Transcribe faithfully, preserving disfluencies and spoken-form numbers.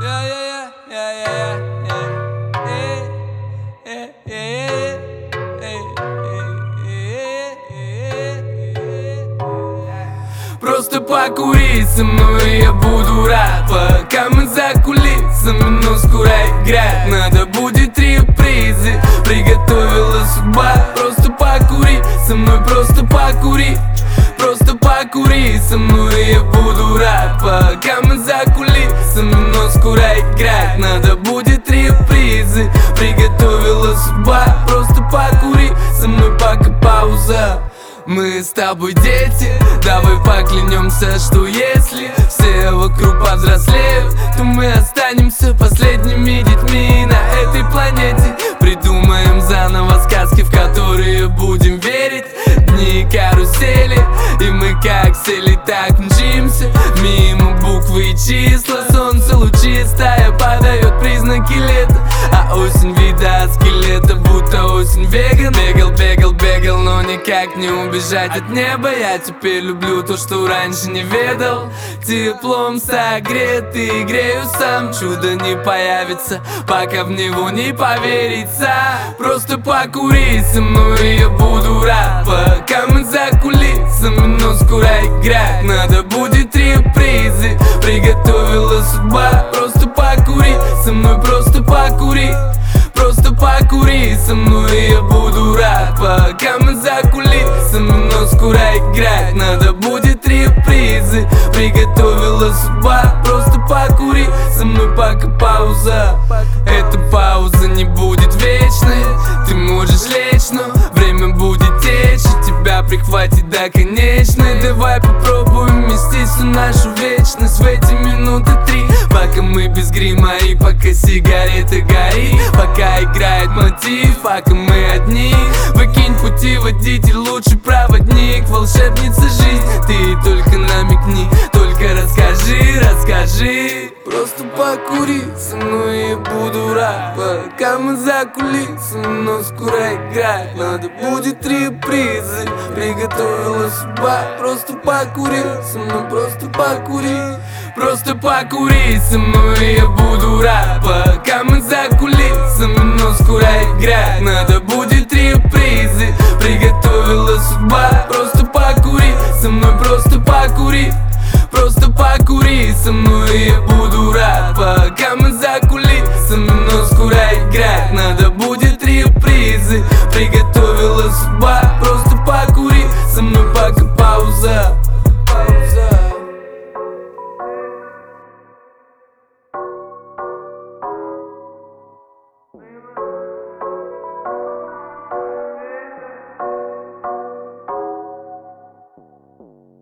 Yeah, yeah, yeah, yeah, yeah, yeah, yeah, yeah, yeah. Просто покури со мной, я буду рад. Пока мы за кулисами, но скоро играть надо будет репризы. Приготовила судьба. Просто покури со мной, просто покури. Просто покури со мной, я буду рад. Пока мы за кулисами, но скоро играть надо будет репризы. Приготовила судьба. Просто покури со мной, пока пауза. Мы с тобой дети, давай поклянемся, что если все вокруг повзрослеют, то мы останемся последними детьми на этой планете. Придумаем заново сказки, в которые будем верить. Дни карусели, и мы как сели, так мчимся мимо буквы и числа. Солнце лучи, стая подает признаки лета, а осень вида от скелета, будто осень веган. Бегал, бегал, бегал, но никак не убежать от неба. Я теперь люблю то, что раньше не ведал. Теплом согрет и грею сам. Чудо не появится, пока в него не поверится. Просто покури со мной, я буду рад. Пока мы за кулисами, но скоро играть надо будет репризы. Приготовила судьба. Просто покури со мной, просто покури. Просто покури со мной, я буду рад. Пока мы за кулисами, но скоро играть надо будет репризы. Приготовила судьба. Просто покури со мной, пока пауза. Эта пауза не будет вечной. Ты можешь лечь, но время будет течь, и тебя прихватит до конечной. Давай попробуем вместить всю нашу вечность в эти минуты три. Пока мы без грима и пока сигарета горит, пока играет мотив, пока мы одни. Выкинь пути, водитель, лучший проводник, волшебница жизнь. Ты только намекни, только расскажи, расскажи. Просто покури со мной, я буду рад. Пока мы за кулисами, но скоро играть надо будет репризы. Приготовила судьба. Просто покури со мной, просто покури. Просто покури со мной, я буду рад. Пока мы за кулисами, но скоро играть надо будет репризы. Приготовила судьба. Просто покури со мной, просто покури. Просто покури со мной, я буду рад.